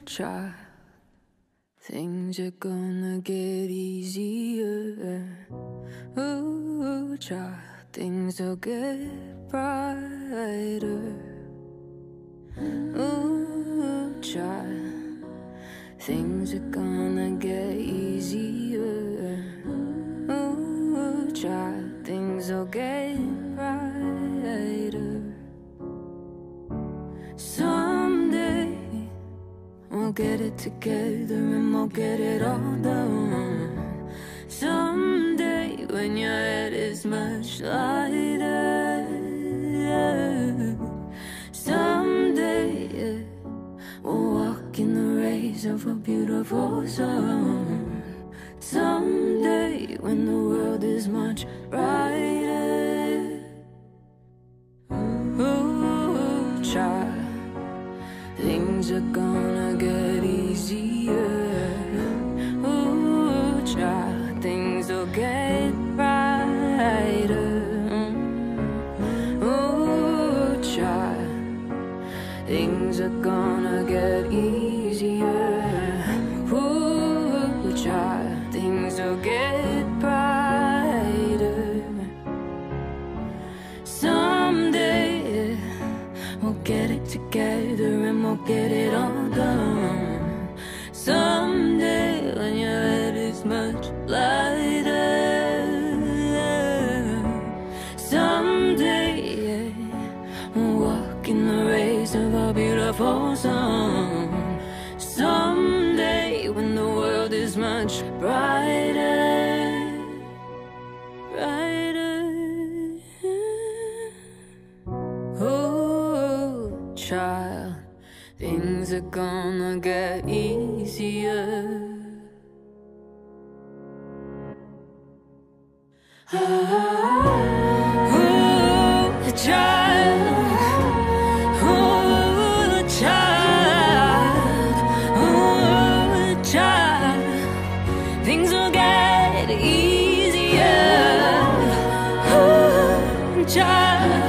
child, things are gonna get easier. Ooh, child, things will get brighter. Ooh, child, things are gonna get easier. Ooh, child, things will get brighter. Someday we'll get it together and we'll get it all done. Someday when your head is much lighter. Someday we'll walk in the rays of a beautiful sun. Someday when the world is much brighter. Ooh, child, things are gonna get easier. Ooh, child, things will get brighter. Ooh, child, things are gonna get easier. Ooh, child, things will get brighter. Someday we'll get it together and we'll get it all done. Someday when your head is much lighter. Someday we'll walk in the rays of a beautiful sun. Someday when the world is much brighter. Brighter. Oh, child, things are gonna get easier. Oh, child. Oh, child. Oh, child. Things will get easier. Oh, child.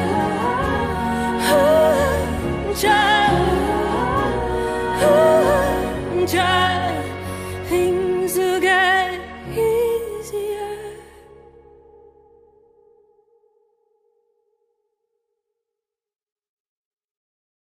Child, things will get